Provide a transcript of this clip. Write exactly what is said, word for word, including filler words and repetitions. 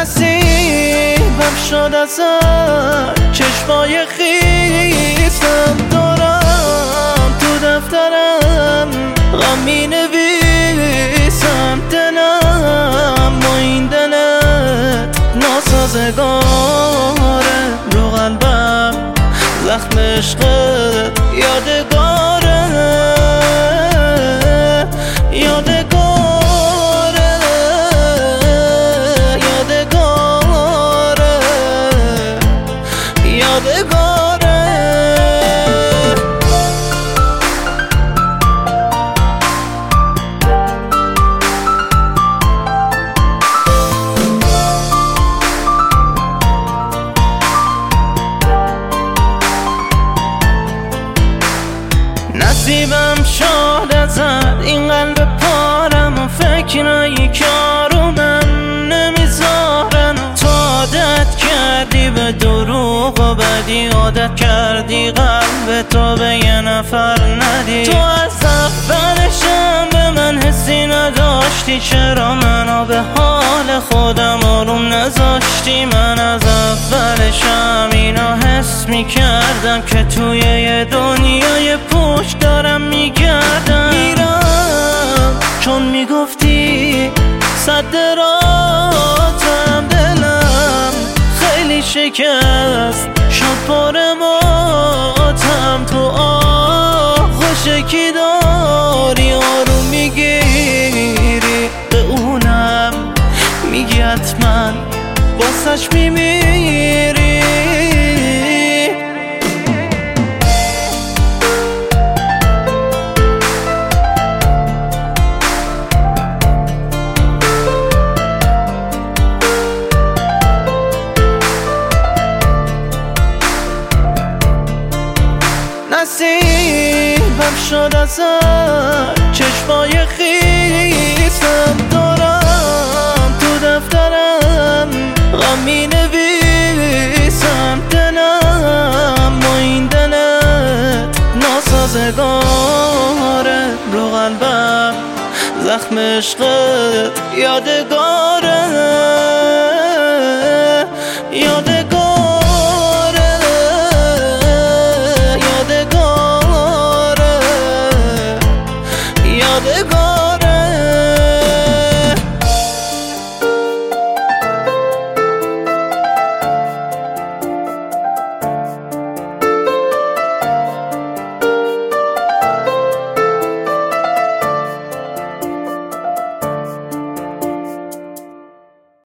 نصیبم شد ازت چشمای خیسم دارم تو دفترم غم می نویسم دلم با این دلت ناسازگاره رو قلبم زخم عشقت یادگاره یادگاره یادگاره یادگاره نصیبم شد ازت این قلب پارم و فکرایی که آرومم نمیذارن تو عادت کردی به دروغ و بدی عادت کردی قلب تو به یه نفر ندی تو از اولشم به من حسی نداشتی چرا منو به حال خودم آروم نذاشتی من از اولشم اینا حس میکردم که توی یه دنیای پشت دارم میگردم میرم چون میگفتی صد راتم دلم خیلی شکست شد پر ماتم تو آغوش کی داری آروم میگیری به اونم میگی حتما واسش میمیری نصیبم شد ازت چشمای خیسم دارم تو دفترم غم می نویسم دلم با این دلت ناسازگاره رو قلبم زخم عشقت یادگار